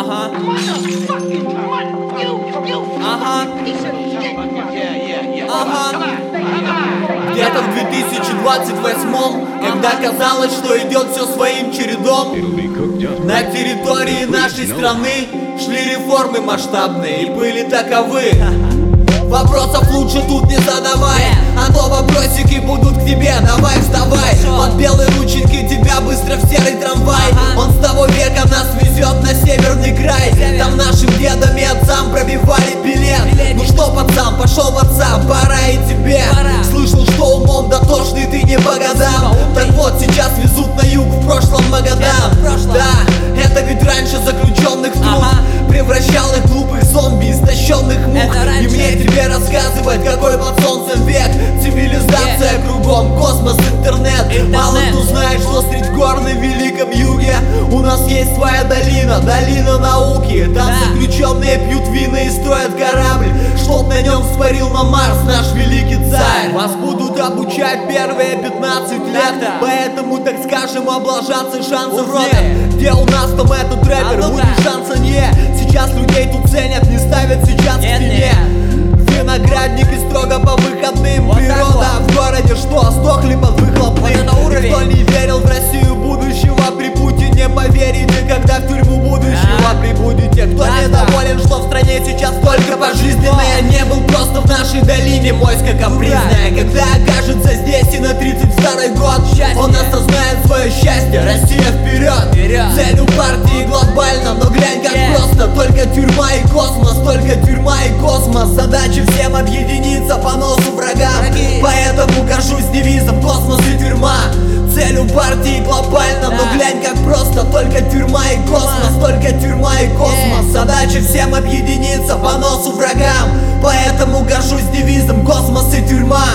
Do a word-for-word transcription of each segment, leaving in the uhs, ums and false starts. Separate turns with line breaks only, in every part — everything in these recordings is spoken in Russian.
Ага. Ага. Ага. Где-то в две тысячи двадцать восьмом, когда казалось, что идет все своим чередом, на территории нашей страны шли реформы масштабные и были таковы. Вопросов лучше тут не задавай, а то вопросики будут к тебе. Давай вставай, под белые рученьки тебя быстро в серый трамвай. Он с того века нас везет на северный край. Там нашим дедам и отцам пробивали билет. Ну что, пацан, пошел в отца, пора и тебе. Слышал, что умом дотошный ты не по годам. Так вот, сейчас везут на юг, в прошлом Магадан. Да, это ведь раньше заключенных в труд превращал их глупых зомби, истощенных мух. И мне тебе рассказывать, какой под солнцем век. Цивилизация кругом, космос, интернет. Мало кто знает, что средь гор на великом юге у нас есть своя долина, долина науки. Там заключенные пьют вина и строят корабль, чтоб на нем сварил на Марс наш великий царь. Вас будут обучать первые пятнадцать лет, поэтому, так скажем, облажаться шансов нет. Где у нас там этот рэпер, у них шанса нет. Сейчас людей тут ценят, не ставят сейчас к стене. Виноградники строго по выходным. Вот природа в городе что, сдохли под выхлопным. Никто не верил в Россию будущего при Путине, поверит никогда в тюрьму будущего а? прибудете. Кто да, недоволен, что в стране сейчас только пожизненное. Не был просто в нашей долине моська капризная. Когда окажется здесь и на тридцать второй год, счастье. Он осознает свое счастье. Россия вперед, вперед. Цель у партии глобально, но глянь как yeah. просто. Только тюрьма и космос, только тюрьма и космос. Задача всем объединиться по носу врагам. Враги. Поэтому горжусь девизом космос и тюрьма. Цель у партии глобально, да. но глянь как просто. Только тюрьма и космос, только тюрьма и космос. Задача всем объединиться по носу врагам. Поэтому горжусь девизом космос и тюрьма.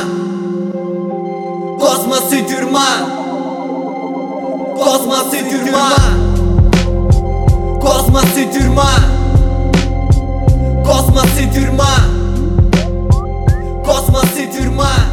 Космос и тюрьма. Космос и тюрьма. Космос и тюрьма. Космос и тюрьма. Космос и тюрьма.